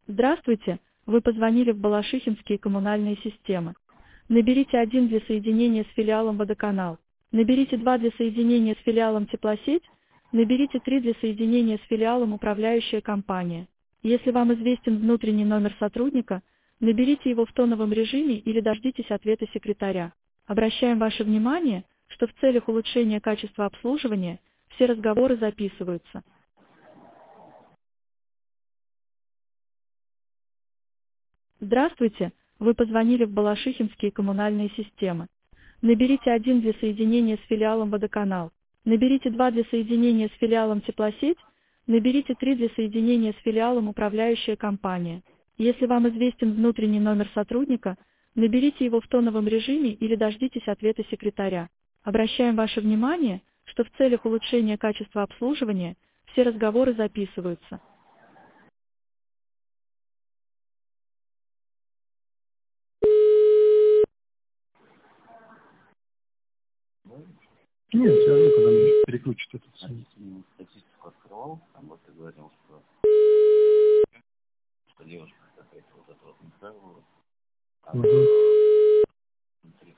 Здравствуйте, вы позвонили в Балашихинские коммунальные системы. Наберите 1 для соединения с филиалом Водоканал. Наберите 2 для соединения с филиалом Теплосеть. Наберите 3 для соединения с филиалом Управляющая компания. Если вам известен внутренний номер сотрудника, наберите его в тоновом режиме или дождитесь ответа секретаря. Обращаем ваше внимание, что в целях улучшения качества обслуживания все разговоры записываются. Здравствуйте, вы позвонили в Балашихинские коммунальные системы. Наберите 1 для соединения с филиалом Водоканал. Наберите 2 для соединения с филиалом Теплосеть. Наберите 3 для соединения с филиалом Управляющая компания. Если вам известен внутренний номер сотрудника, наберите его в тоновом режиме или дождитесь ответа секретаря. Обращаем ваше внимание, что в целях улучшения качества обслуживания все разговоры записываются. Нет, все равно, когда мне переключат этот самый. Статистику открывал, там вот ты говорил, что девушка какая-то вот это вот устраивала. А 30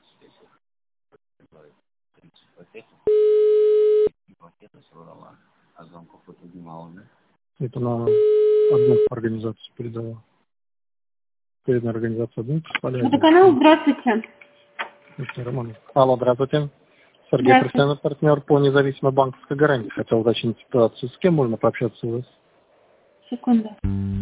пакетов, пакеты собрала, а замков поднимала, да? Это на одну организацию передала. Перед организацией одну писали. Водоканал, здравствуйте. Это Роман. Алло, здравствуйте. Сергей Здравствуйте. Христианов, партнер по независимой банковской гарантии. Хотел уточнить ситуацию. С кем можно пообщаться у вас? Секунду.